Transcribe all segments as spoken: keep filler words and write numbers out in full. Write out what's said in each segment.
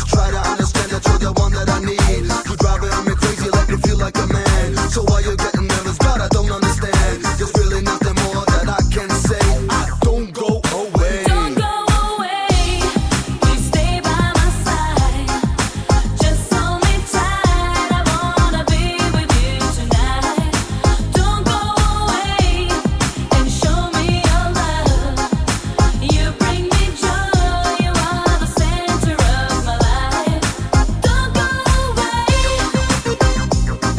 Try to understand that you're the one that I need. You driving me crazy, let me feel like a man. So why you getting nervous? God, I don't understand. There's really nothing more that I can say. I don't go away. Don't go away. Please stay by my side. Just hold me tight. I wanna be with you tonight. Don't go away and show me your love. You bring me joy. You are the center of my life. Don't go away. Don't go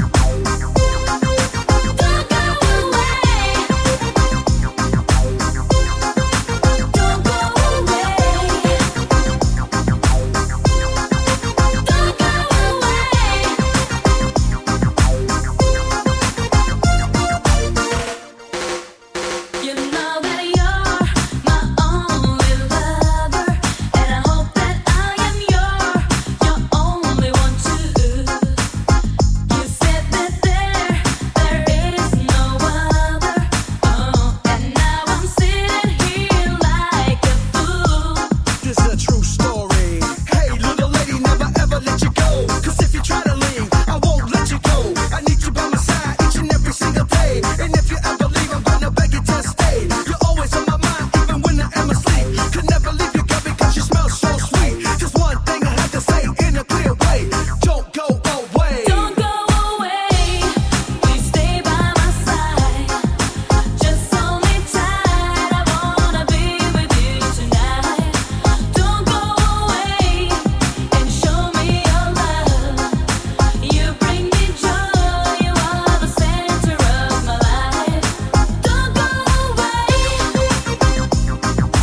You know that you're my only lover, and I hope that I am your your only one too. You said that there there is no other, oh, and now I'm sitting here like a fool. This is a true story. Hey, little lady, never ever let you go. Cause if you try to leave, I won't let you go. I need you by my side each and every single day. And if you ever leave, I'm gonna beg you to stay. You're always on my mind, even when I am asleep. Could never leave you, girl, because you smell so sweet. Just one thing I have to say in a clear way. Don't go away. Don't go away. Please stay by my side. Just hold me tight. I wanna be with you tonight. Don't go away and show me your love. You bring me joy. You are the center of my life. Don't go away. Don't go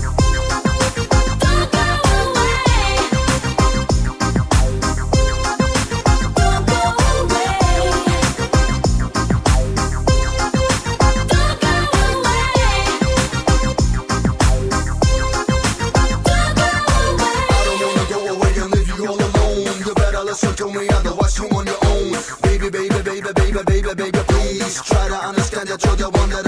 I don't wanna go away and leave you all alone. You better listen to me, otherwise you on your own. Baby, baby, baby, baby, baby, baby, please try to understand that you're the one that